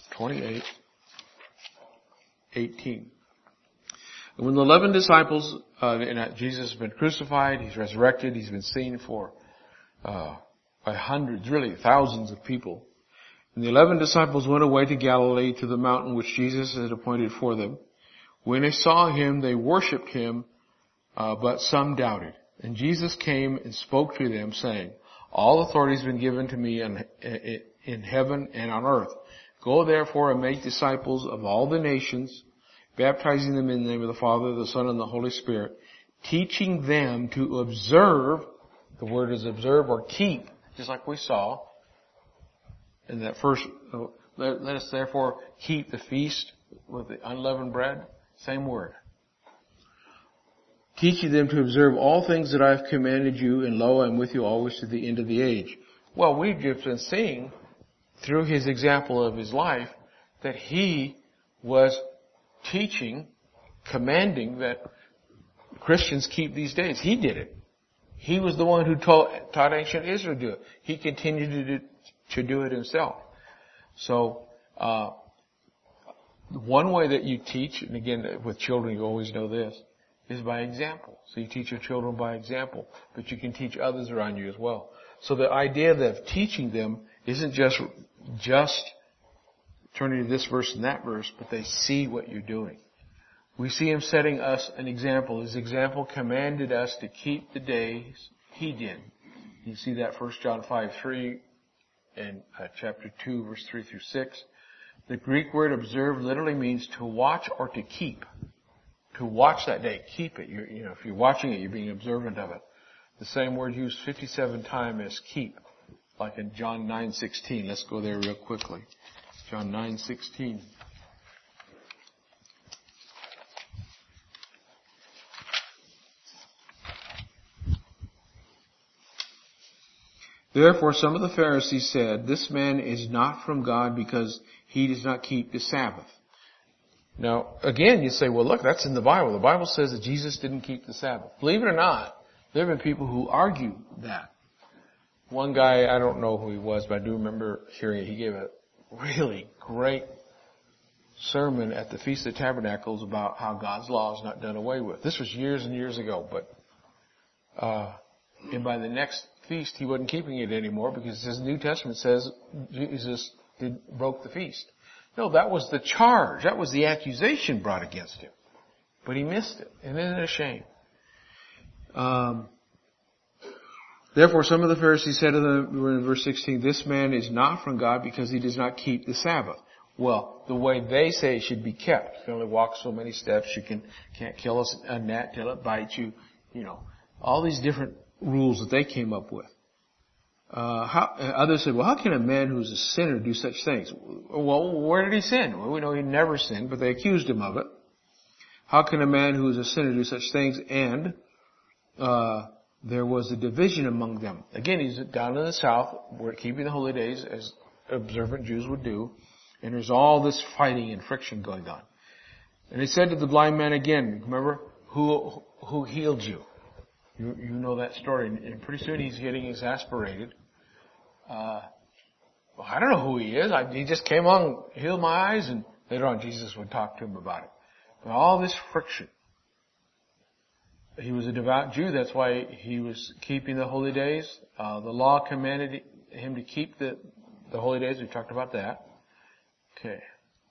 28:18. And when the 11 disciples, Jesus has been crucified, He's resurrected, He's been seen by hundreds, really thousands of people. And the 11 disciples went away to Galilee to the mountain which Jesus had appointed for them. When they saw Him, they worshipped Him, but some doubted. And Jesus came and spoke to them, saying, all authority has been given to me in heaven and on earth. Go therefore and make disciples of all the nations, baptizing them in the name of the Father, the Son, and the Holy Spirit, teaching them to observe, the word is observe or keep, just like we saw in that first, let us therefore keep the feast with the unleavened bread, same word. Teaching them to observe all things that I have commanded you, and lo, I am with you always to the end of the age. Well, we've just been seeing through His example of His life that He was teaching, commanding that Christians keep these days. He did it. He was the one who taught ancient Israel to do it. He continued to do it Himself. So, one way that you teach, and again, with children you always know this, is by example. So you teach your children by example, but you can teach others around you as well. So the idea of teaching them isn't just turning to this verse and that verse, but they see what you're doing. We see Him setting us an example. His example commanded us to keep the days He did. You see that 1 John 5:3 and chapter 2 verse 3 through 6. The Greek word observe literally means to watch or to keep. To watch that day, keep it. If you're watching it, you're being observant of it. The same word used 57 times as keep, like in John 9:16. Let's go there real quickly. John 9:16. Therefore some of the Pharisees said, this man is not from God because he does not keep the Sabbath. Now, again, you say, well, look, that's in the Bible. The Bible says that Jesus didn't keep the Sabbath. Believe it or not, there have been people who argue that. One guy, I don't know who he was, but I do remember hearing it. He gave a really great sermon at the Feast of Tabernacles about how God's law is not done away with. This was years and years ago, but and by the next feast, he wasn't keeping it anymore because his New Testament says Jesus broke the feast. No, that was the charge. That was the accusation brought against him. But he missed it. And isn't it a shame? Therefore, some of the Pharisees said to them, we're in verse 16, this man is not from God because he does not keep the Sabbath. Well, the way they say it should be kept. You can only walk so many steps. You can't kill a gnat till it bites you. All these different rules that they came up with. Others said, well, how can a man who's a sinner do such things? Well, where did he sin? Well, we know he never sinned, but they accused him of it. How can a man who is a sinner do such things? And there was a division among them. Again, he's down in the south, where keeping the holy days, as observant Jews would do, and there's all this fighting and friction going on. And he said to the blind man again, remember, who healed you? You know that story, and pretty soon he's getting exasperated. Well, I don't know who he is. He just came on, healed my eyes, and later on Jesus would talk to him about it. But all this friction. He was a devout Jew, that's why he was keeping the holy days. The law commanded him to keep the holy days. We talked about that. Okay.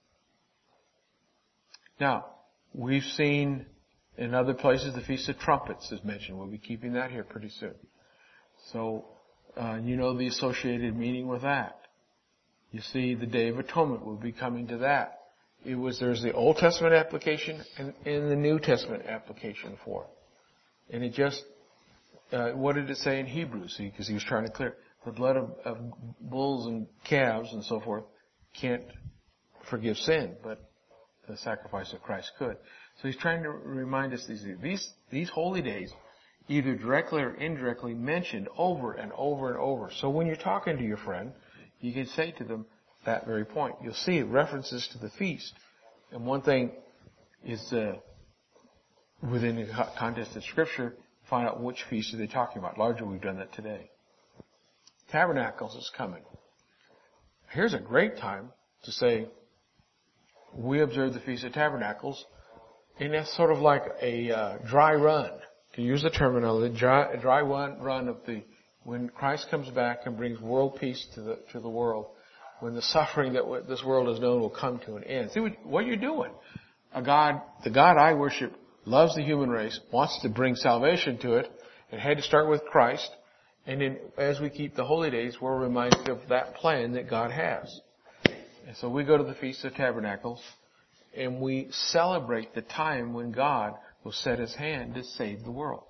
Now, we've seen in other places the Feast of Trumpets is mentioned. We'll be keeping that here pretty soon. So, you know the associated meaning with that. You see, the Day of Atonement will be coming to that. There's the Old Testament application and the New Testament application for it. And it just, what did it say in Hebrews? See, because he was trying to clear. The blood of bulls and calves and so forth can't forgive sin, but the sacrifice of Christ could. So he's trying to remind us these holy days, either directly or indirectly, mentioned over and over and over. So when you're talking to your friend, you can say to them that very point. You'll see references to the feast. And one thing is, within the context of Scripture, find out which feast are they talking about. Largely, we've done that today. Tabernacles is coming. Here's a great time to say, we observe the Feast of Tabernacles, and that's sort of like a dry run. To use the terminology, dry run of when Christ comes back and brings world peace to the world, when the suffering that this world has known will come to an end. See what you're doing. The God I worship loves the human race, wants to bring salvation to it, and had to start with Christ. And then as we keep the holy days, we're reminded of that plan that God has. And so we go to the Feast of Tabernacles, and we celebrate the time when God will set His hand to save the world.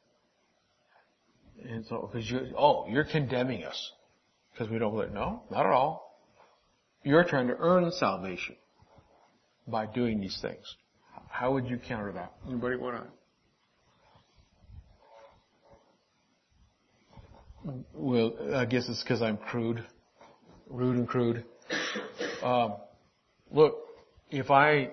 And so, because you're condemning us because we don't believe. No, not at all. You're trying to earn salvation by doing these things. How would you counter that? Anybody want to? Well, I guess it's because I'm rude and crude. Look, if I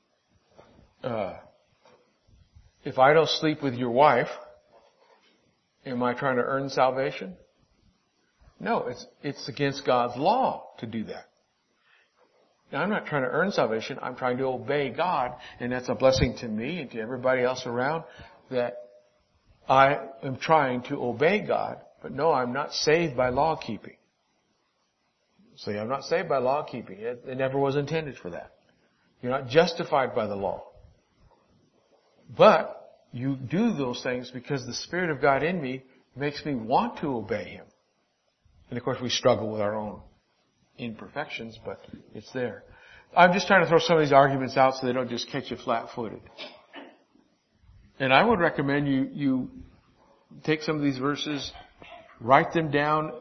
don't sleep with your wife, am I trying to earn salvation? No, it's against God's law to do that. Now, I'm not trying to earn salvation. I'm trying to obey God, and that's a blessing to me and to everybody else around that I am trying to obey God. But no, I'm not saved by law keeping. See, I'm not saved by law keeping. It never was intended for that. You're not justified by the law. But you do those things because the Spirit of God in me makes me want to obey Him. And of course we struggle with our own imperfections, but it's there. I'm just trying to throw some of these arguments out so they don't just catch you flat-footed. And I would recommend you take some of these verses, write them down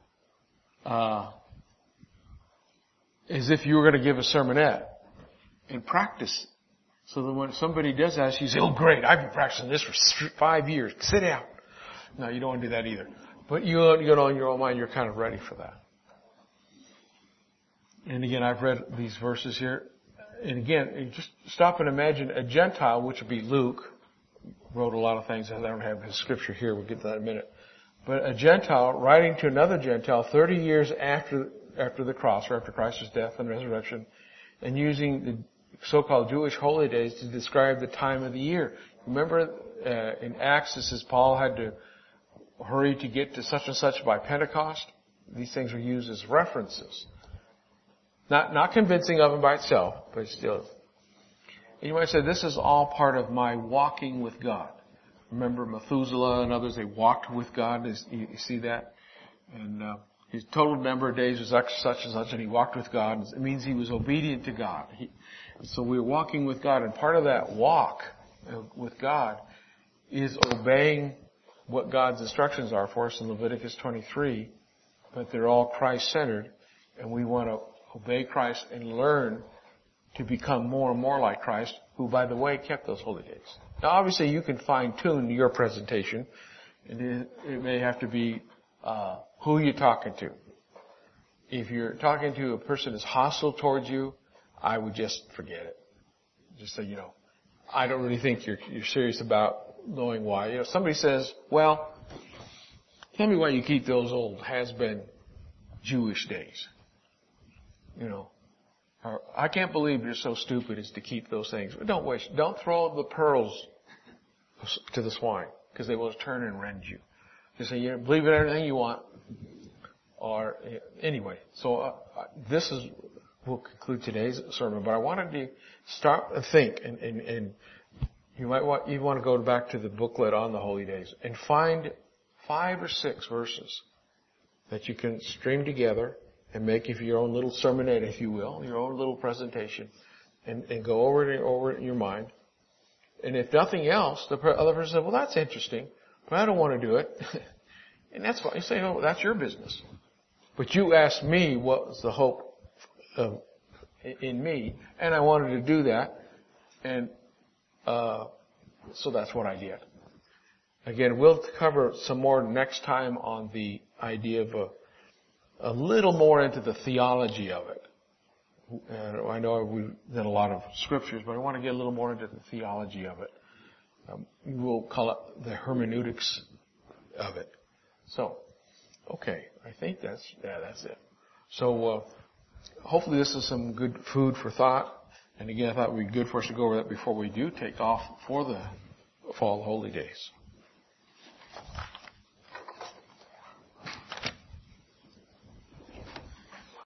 as if you were going to give a sermonette, and practice. So that when somebody does ask you, say, oh great, I've been practicing this for 5 years. Sit down. No, you don't want to do that either. But you know in your own mind, you're kind of ready for that. And again, I've read these verses here. And again, just stop and imagine a Gentile, which would be Luke, wrote a lot of things. I don't have his scripture here. We'll get to that in a minute. But a Gentile writing to another Gentile 30 years after the cross, or after Christ's death and resurrection, and using the so-called Jewish holy days to describe the time of the year. Remember in Acts, it says Paul had to hurry to get to such and such by Pentecost. These things are used as references. Not convincing of them by itself, but still. And you might say, this is all part of my walking with God. Remember Methuselah and others, they walked with God. You see that? And his total number of days was such and such, and he walked with God. It means he was obedient to God. So we're walking with God, and part of that walk with God is obeying what God's instructions are for us in Leviticus 23, but they're all Christ-centered, and we want to obey Christ and learn to become more and more like Christ, who, by the way, kept those holy days. Now, obviously, you can fine-tune your presentation, and it may have to be who you're talking to. If you're talking to a person that's hostile towards you, I would just forget it. Just say, I don't really think you're serious about knowing why. Somebody says, well, tell me why you keep those old has-been Jewish days. I can't believe you're so stupid as to keep those things. But don't throw the pearls to the swine, because they will turn and rend you. Just say, believe in everything you want. Or, anyway, so we'll conclude today's sermon, but I wanted to start and think, and you might want to go back to the booklet on the holy days and find 5 or 6 verses that you can string together and make your own little sermonette, if you will, your own little presentation, and go over it in your mind. And if nothing else, the other person said, well, that's interesting, but I don't want to do it. And that's why you say, oh, that's your business. But you asked me what was the hope in me, and I wanted to do that, and so that's what I did. Again, we'll cover some more next time on the idea of a little more into the theology of it. And I know we've done a lot of scriptures, but I want to get a little more into the theology of it. We'll call it the hermeneutics of it. So, okay, I think that's it. So, hopefully this is some good food for thought. And again, I thought it would be good for us to go over that before we do take off for the fall holy days.